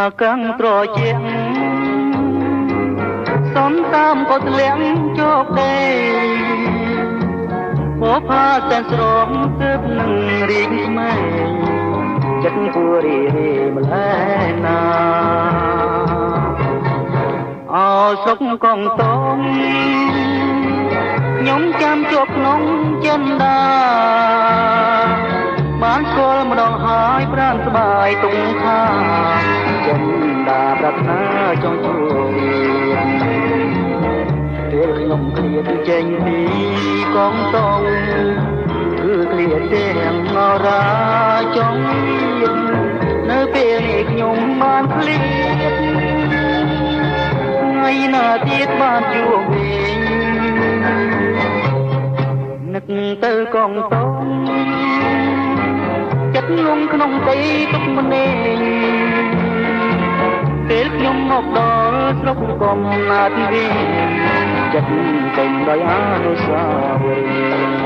căng trò chuyện xóm tam có lén cho đây phố pha sen srom cướp nâng riêng mây chất của đi mà lại na sốc con tôm nhóm chăm chốt nóng chân đà bán xôi mà đòn hai pranสบายตรงข้างchân đà đặt na trong chuồngពេលខ្ញុំឃ្លាតចេញពីកងតងគឺឃ្លាតទាំងអរាចង់នៅពេលនេះខ្ញុំបានឃ្លាតថ្ងៃណាទៀតបានជួបវិញនឹកទៅកងតងចិត្តងងក្នុងដីទុកម្នេញពេលខ្ញុំមកដល់ស្រុកកំណើតវិញចិត្តចេញដោយអនុស្សាវរីយ៍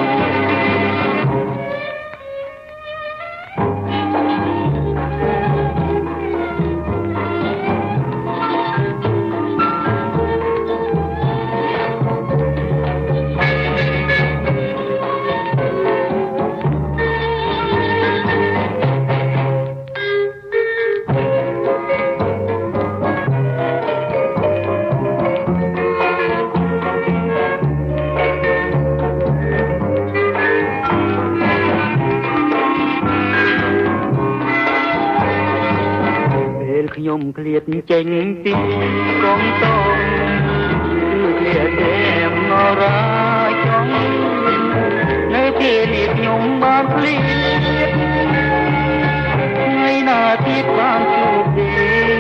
ខ្ញុំឃ្លាតចេញពីកងតងគឺឃ្លាតតែមរាចង់នៅពេលនេះខ្ញុំបានឃ្លាតថ្ងៃណាទៀតបានជួបទេ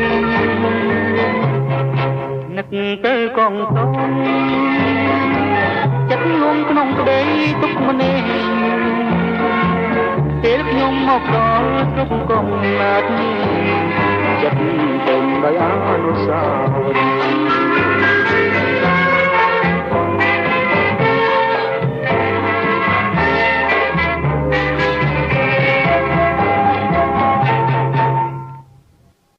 នឹកទៅកងតងចិត្តងងក្នុងក្តីទុកម្នេញពេលខ្ញុំមកដល់ស្រុកកំណើតនេះចិត្តពេញដោយអនុស្សាវរីយ៍